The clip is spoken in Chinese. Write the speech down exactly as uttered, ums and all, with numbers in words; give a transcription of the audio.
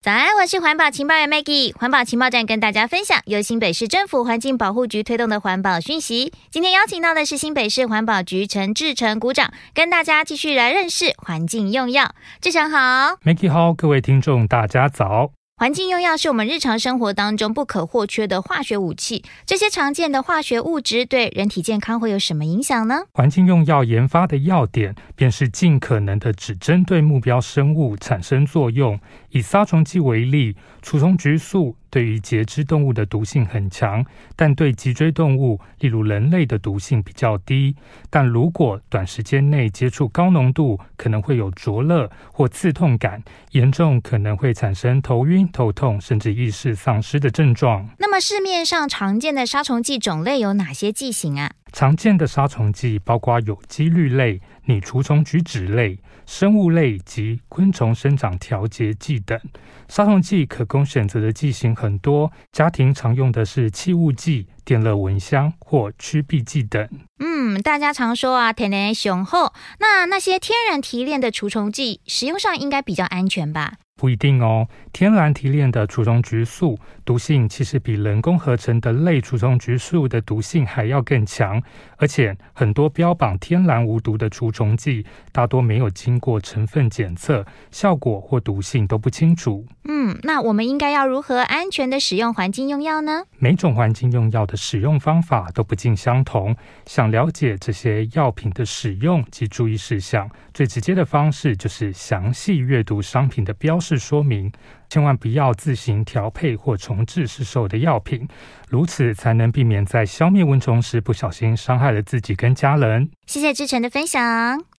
早安，我是环保情报员 Maggie。环保情报站跟大家分享由新北市政府环境保护局推动的环保讯息。今天邀请到的是新北市环保局陈志成股长，跟大家继续来认识环境用药。志成好。 Maggie 好，各位听众大家早。 环境用药是我们日常生活当中不可或缺的化学武器，这些常见的化学物质对人体健康会有什么影响呢？ 环境用药研发的要点便是尽可能的只针对目标生物产生作用。以杀虫剂为例，除虫菊素对于节肢动物的毒性很强，但对脊椎动物例如人类的毒性比较低。但如果短时间内接触高浓度，可能会有灼热或刺痛感，严重可能会产生头晕、头痛甚至意识丧失的症状。 那么市面上常见的杀虫剂种类有哪些剂型啊？ 常见的杀虫剂包括有机氯类、拟除虫菊酯类、生物类及昆虫生长调节剂等。杀虫剂可供选择的剂型很多，家庭常用的是气雾剂、电热蚊香或驱避剂等。 嗯，大家常说啊，天然雄厚，那那些天然提炼的除虫剂使用上应该比较安全吧？ 不一定哦，天然提炼的除虫菊素毒性其实比人工合成的类除虫菊素的毒性还要更强，而且很多标榜天然无毒的除虫剂大多没有经过成分检测，效果或毒性都不清楚。 嗯，那我们应该要如何安全的使用环境用药呢？ 每种环境用药的使用方法都不尽相同，想了解这些药品的使用及注意事项，最直接的方式就是详细阅读商品的标示说明，千万不要自行调配或重制市售的药品，如此才能避免在消灭蚊虫时不小心伤害了自己跟家人。 谢谢志成的分享。